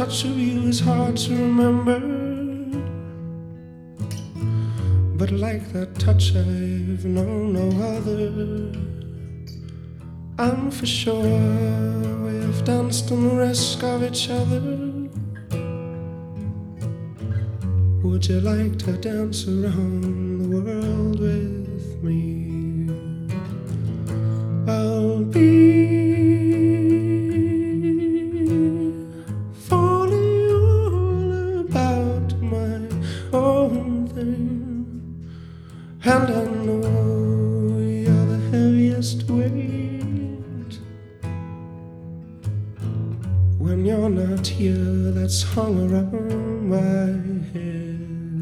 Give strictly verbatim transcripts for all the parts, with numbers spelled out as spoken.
touch of you is hard to remember, but like that touch I've known no other. I'm for sure we've danced on the risk of each other. Would you like to dance around the world with me? I'll be falling all about my own thing, and I know you're the heaviest weight. When you're not here, that's hung around my head.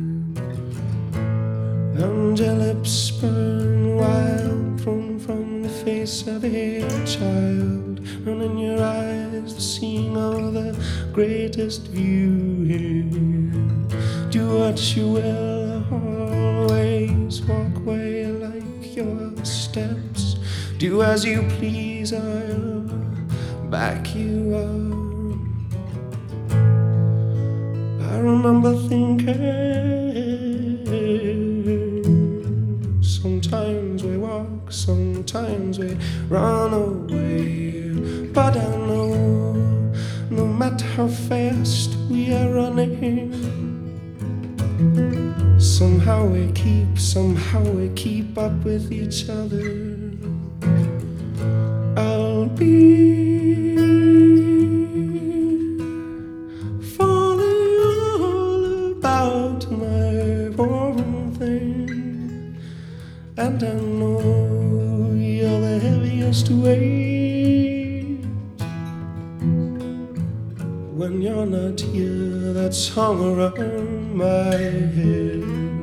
And your lips burn wild from, from the face of a child, and in your eyes the scene of the greatest view here. Do what you will, always walk away like your steps. Do as you please, I'll back you up. I remember thinking, sometimes we walk, sometimes we run away, but I know no matter how fast we are running, somehow we keep, somehow we keep up with each other. I'll be falling all about my own thing, and I know you're the heaviest weight. When you're not here, that's hung around my head.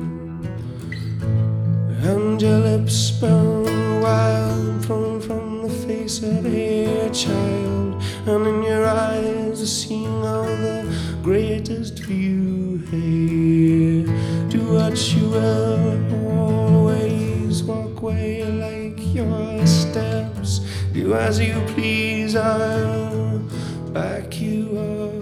And your lips burn wild from, from the face of a child, and in your eyes the scene of the greatest view here. Do what you will, always walk away like your steps. Do as you please, I'll back you up.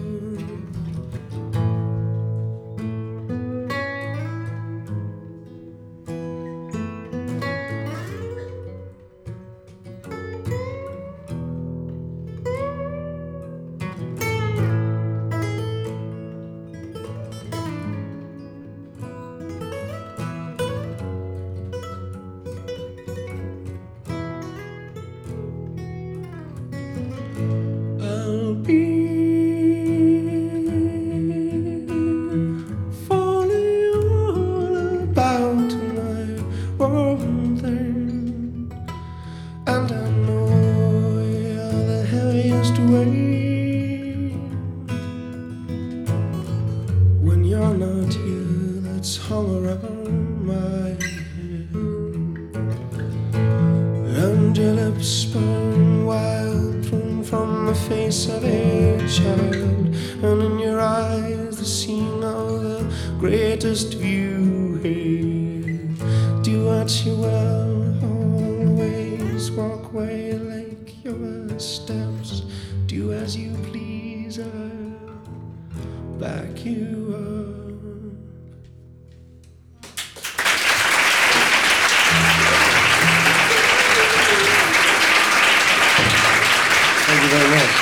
I'll be falling all about my own thing, and I know you're the heaviest weight. When you're not here, that's hung around my head, and your lips burn wild from, from the face of a child, and in your eyes the scene of the greatest view here. Do what you will, always walk away like your steps. Do as you please, I'll back you up. Thank you very much.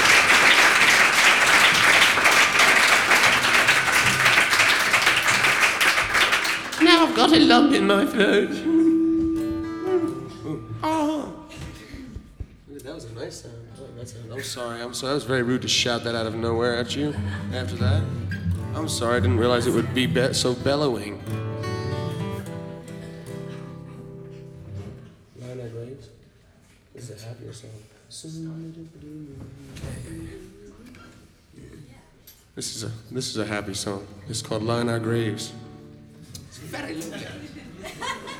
Now I've got a lump in my throat. Oh. That was a nice sound. That's a, I'm sorry, I'm sorry. That was very rude to shout that out of nowhere at you after that. I'm sorry, I didn't realize it would be, be so bellowing. Lina Graves. This is a happier song. This is a this is a happy song. It's called Line Our Graves. It's very low.